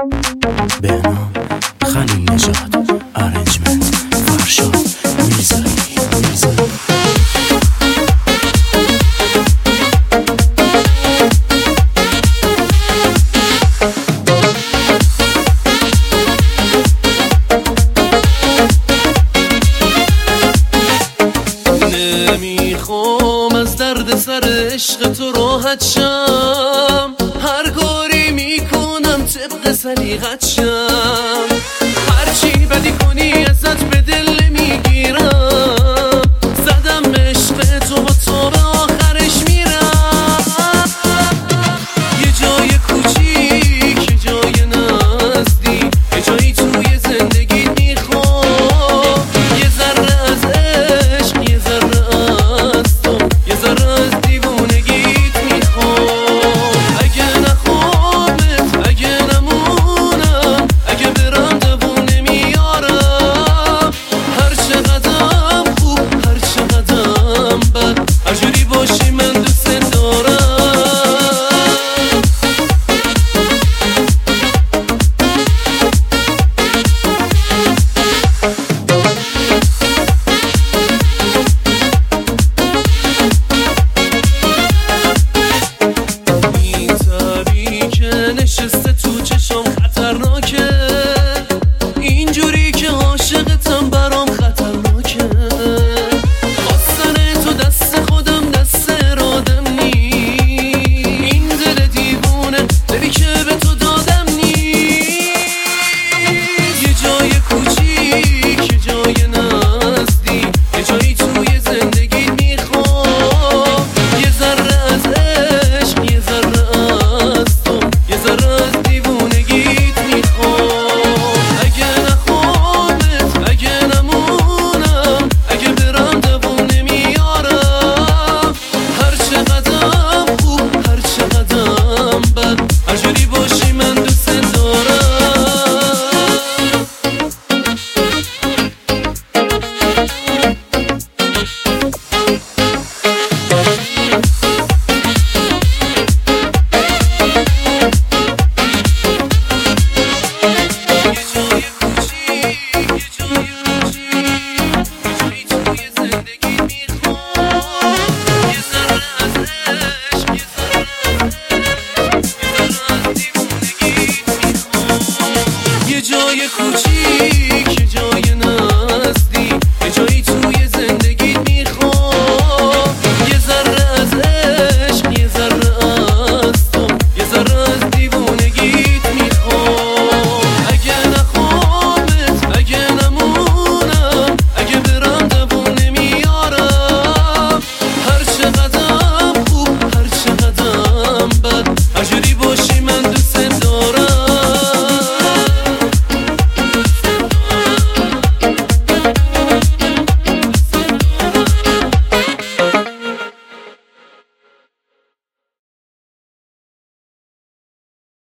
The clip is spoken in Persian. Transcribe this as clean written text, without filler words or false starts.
بهنام خلیل نژاد، ارنجمنت فرشاد میرزایی. نمیخوام از درد سر عشق تو راحت شم، هر کاری میکنم طبق سلیقت شم، هرچی بدی کنی ازت به دل نمیگیرم، زدم عشق تو با تو به آخرش میرم. یه جای کوچیک، یه جای نزدیک، یه جایی توی زندگیت میخوام، یه ذره از عشق، یه ذره از تو، یه ذره از دیوونگیت میخوام. اگه نخوامت، اگه نمونم، اگه برم دوون نمیارم، هر چقدرم خوب، هر چقدرم بد، هر جوری باشی من دوست دارم. این تبی که نشسته تو چشم خطرناکه، اینجوری که عاشقتم برام خطرناکه، خواستن تو دست خودم دست ارادم نی، این دل دیوونه دلی که به تو دادم نی. یه جای کوچیک، یه جای نزدیک، یه جایی توی زندگیت میخوام، یه ذره از عشق، یه ذره از تو، یه ذره از دیوونگیت میخوام. اگه نخوامت، اگه نمونم، اگه برم دوون نمیارم، هر چقدرم خوب، هر چقدرم بد، هر جوری باشی من دوست دارم. یه جای کوچیک